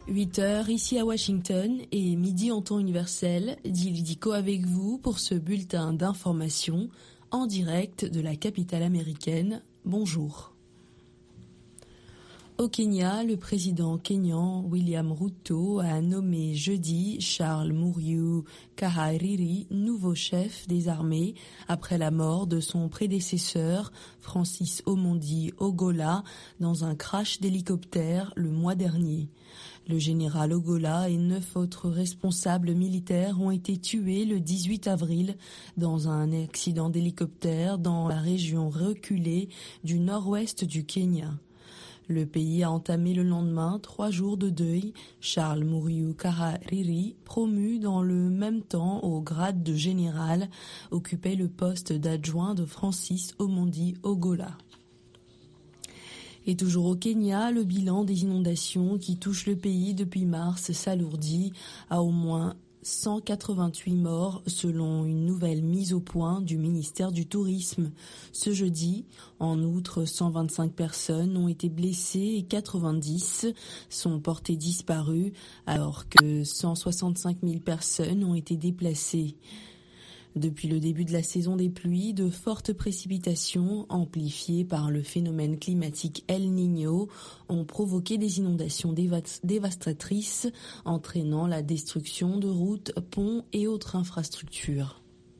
8h ici à Washington et midi en temps universel, Dilidico avec vous pour ce bulletin d'information en direct de la capitale américaine. Bonjour. Au Kenya, le président kényan William Ruto a nommé jeudi Charles Muriu Kahariri nouveau chef des armées après la mort de son prédécesseur Francis Omondi Ogola dans un crash d'hélicoptère le mois dernier. Le général Ogola et 9 autres responsables militaires ont été tués le 18 avril dans un accident d'hélicoptère dans la région reculée du nord-ouest du Kenya. Le pays a entamé le lendemain 3 jours de deuil. Charles Muriu Kahariri, promu dans le même temps au grade de général, occupait le poste d'adjoint de Francis Omondi Ogola. Et toujours au Kenya, le bilan des inondations qui touchent le pays depuis mars s'alourdit à au moins 188 morts selon une nouvelle mise au point du ministère du Tourisme. Ce jeudi, en outre, 125 personnes ont été blessées et 90 sont portées disparues alors que 165 000 personnes ont été déplacées. Depuis le début de la saison des pluies, de fortes précipitations, amplifiées par le phénomène climatique El Niño, ont provoqué des inondations dévastatrices, entraînant la destruction de routes, ponts et autres infrastructures.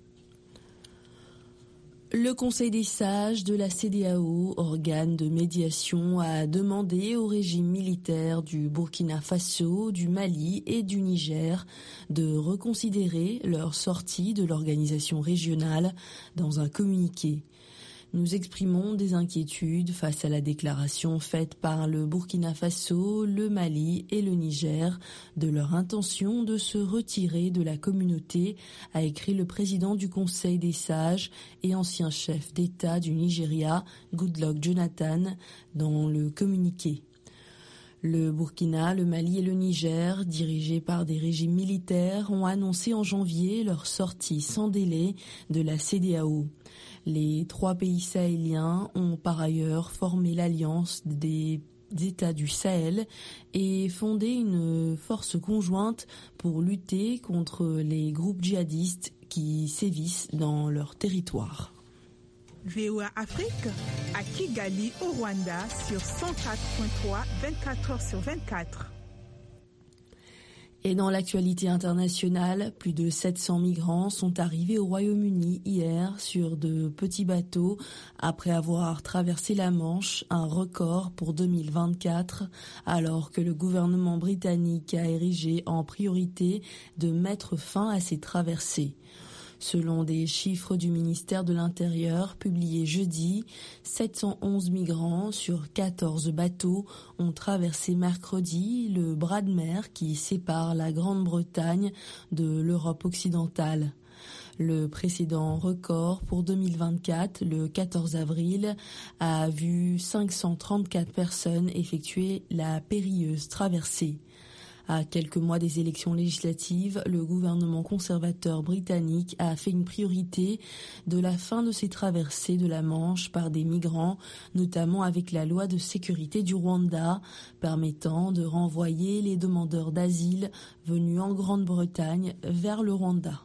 Le Conseil des sages de la CEDEAO, organe de médiation, a demandé au régime militaire du Burkina Faso, du Mali et du Niger de reconsidérer leur sortie de l'organisation régionale dans un communiqué. Nous exprimons des inquiétudes face à la déclaration faite par le Burkina Faso, le Mali et le Niger de leur intention de se retirer de la communauté, a écrit le président du Conseil des sages et ancien chef d'État du Nigeria, Goodluck Jonathan, dans le communiqué. Le Burkina, le Mali et le Niger, dirigés par des régimes militaires, ont annoncé en janvier leur sortie sans délai de la CEDEAO. Les 3 pays sahéliens ont par ailleurs formé l'Alliance des États du Sahel et fondé une force conjointe pour lutter contre les groupes djihadistes qui sévissent dans leur territoire. VOA Afrique à Kigali au Rwanda sur 104.3, 24 heures sur 24. Et dans l'actualité internationale, plus de 700 migrants sont arrivés au Royaume-Uni hier sur de petits bateaux après avoir traversé la Manche, un record pour 2024, alors que le gouvernement britannique a érigé en priorité de mettre fin à ces traversées. Selon des chiffres du ministère de l'Intérieur publiés jeudi, 711 migrants sur 14 bateaux ont traversé mercredi le bras de mer qui sépare la Grande-Bretagne de l'Europe occidentale. Le précédent record pour 2024, le 14 avril, a vu 534 personnes effectuer la périlleuse traversée. À quelques mois des élections législatives, le gouvernement conservateur britannique a fait une priorité de la fin de ces traversées de la Manche par des migrants, notamment avec la loi de sécurité du Rwanda, permettant de renvoyer les demandeurs d'asile venus en Grande-Bretagne vers le Rwanda.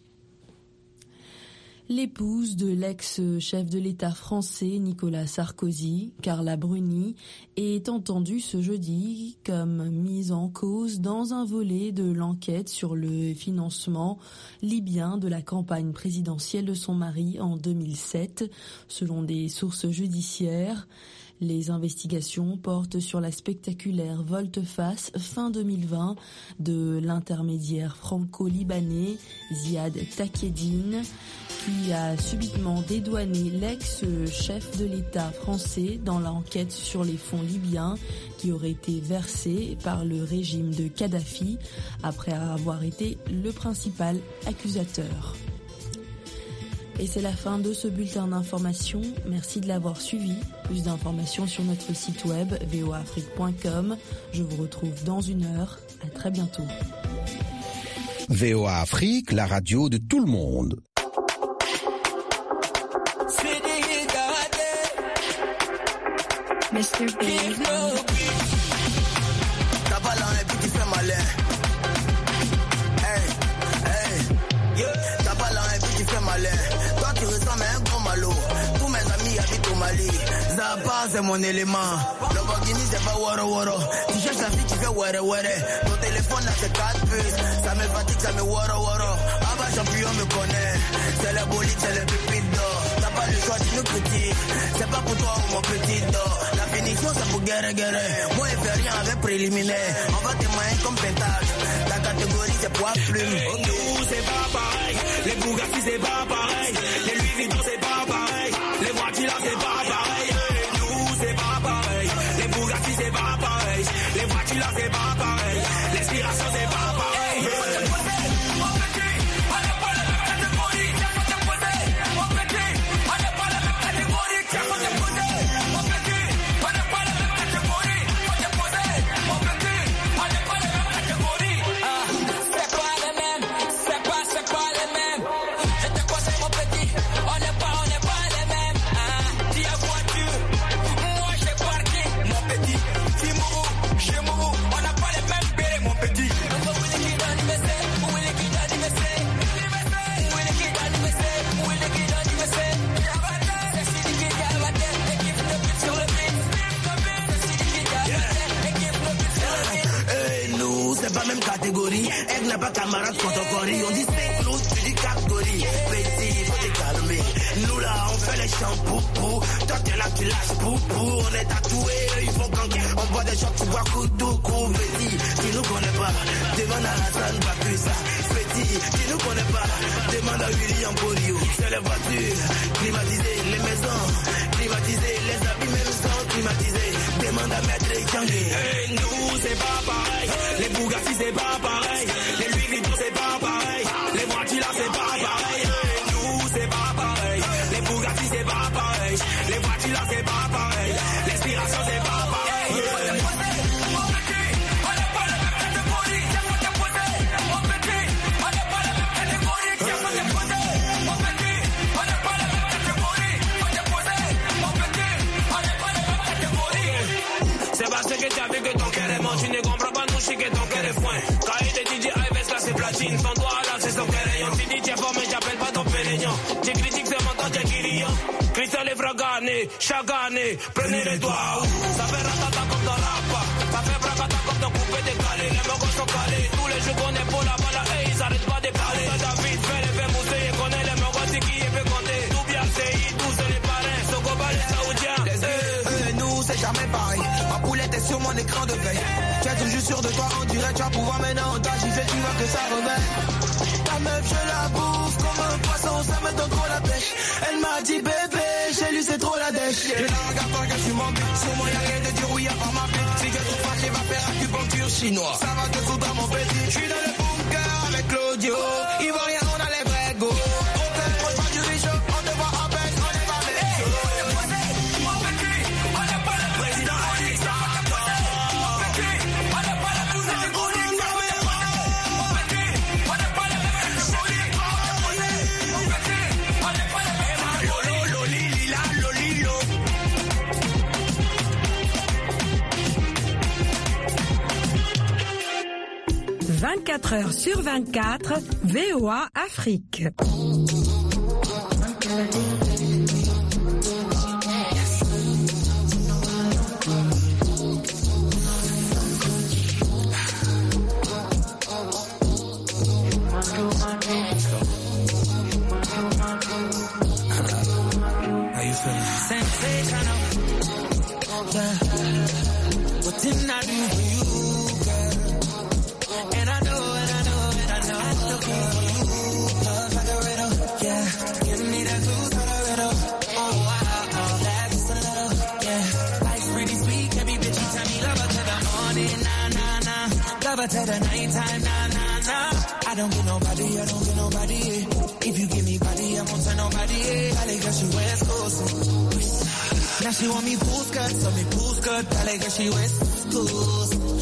L'épouse de l'ex-chef de l'État français Nicolas Sarkozy, Carla Bruni, est entendue ce jeudi comme mise en cause dans un volet de l'enquête sur le financement libyen de la campagne présidentielle de son mari en 2007, selon des sources judiciaires. Les investigations portent sur la spectaculaire volte-face fin 2020 de l'intermédiaire franco-libanais Ziad Takedine, qui a subitement dédouané l'ex-chef de l'État français dans l'enquête sur les fonds libyens qui auraient été versés par le régime de Kadhafi après avoir été le principal accusateur. Et c'est la fin de ce bulletin d'information. Merci de l'avoir suivi. Plus d'informations sur notre site web voaafrique.com. Je vous retrouve dans 1 heure. À très bientôt. VOA Afrique, la radio de tout le monde. Mr. Big. à part, c'est mon élément. Lamborghini, c'est pas woro woro. Tu cherches la fille qui fait were were. Ton téléphone là, c'est 4 puces. Ça me fatigue, ça me woro woro. Ah bah, champion me connaît. C'est le bolide, c'est le pépite d'or. T'as pas le choix, tu nous critiques. C'est pas pour toi, mon petit d'or. La finition, c'est pour guerre. Moi, il fait rien avec préliminaire. On va témoigner comme pétage. Ta catégorie, c'est poids plume. Nous, c'est pas pareil. Les Bugatti, c'est pas pareil. Les Louis Vuitton, c'est pas pareil. Les voitures, là, c'est pas pareil. Nous, c'est pas pareil. Les Bugatti, c'est pas pareil. Les voitures, là, c'est pas pareil. L'inspiration, c'est pas pareil. Elle n'a pas camarade contemporain. On dit c'est clous, tu dis catégorie. Petit, faut te calmer. Nous là, on fait les shampoos. Toi, t'es là, tu lâches poupou. On est tatoués, ils font ganguer. On boit des shots, tu bois coup. Petit, tu nous connais pas. Demande à Hassan Bakusa. Petit, tu nous connais pas. Demande à William Polio. C'est les voitures climatisées, les maisons climatisées, les habits même sont climatisés. Demande à Maître Djangé. Hey, nous, c'est pas pareil. Les Bugatti, c'est pas pareil. Les Louis Vuitton, c'est pas pareil. Les voitures, là, c'est pas pareil. Hey, nous, c'est pas pareil. Les Bugatti, c'est pas pareil. Les voitures, là, c'est pas pareil. L'inspiration, c'est pas pareil. Tu ne comprends pas nous chier que ton cœur est foin. Quand il te dit Ives là c'est platine. Ton doigt là c'est son cœur. Tu dis t'es fort mais j'appelle pas ton pérénion. Tu critiques c'est mon temps t'es guérillon. Cristal est fragané, chaque année. Prenez les doigts. Ça fait ratata comme ton rap. Ça fait bracata comme ton coupé décalé. Les mogos sont calés. Tous les jours qu'on est pour la balle. Hey ils arrêtent pas de parler. David fait les faits mousser et connaît les mogos c'est qui peut compter. Tout bien c'est tous c'est les parrains. Sokoba les saoudiens. Nous c'est jamais pareil. Ma poulette est sur mon écran de veille. Tu es toujours sûr de toi, on dirait tu vas pouvoir maintenant on t'a giflé, tu vois que ça remet. Ta meuf je la bouffe comme un poisson, ça me donne trop la pêche. Elle m'a dit bébé, chez lui c'est trop la dèche. Je la regarde pas que je suis mobile, sur moi y'a rien de dire oui à part ma bite. Si je trouve pas, va faire acupuncture chinois. Ça va te foutre mon petit. Je suis dans le bunker avec Claudio, il voit rien, on a les vrais go. On te pose pas du riche, on te voit en peine, on est pas mes Vingt-quatre heures sur 24, VOA Afrique. How you feeling? Sensational. Yeah. What didn't I do for you, girl? And I know. I still care for you. Love like a riddle. Yeah. Give me that clue to the riddle. Oh, wow. That's a little. Yeah. Life's pretty sweet. Every bitch you tell me love her to the morning. Nah. Love her to the nighttime. Nah. I don't get nobody. If you give me body, I won't tell nobody. Dale, girl, she West Coast. Now she want me full skirt, so me full skirt. Dale, girl, she West Coast.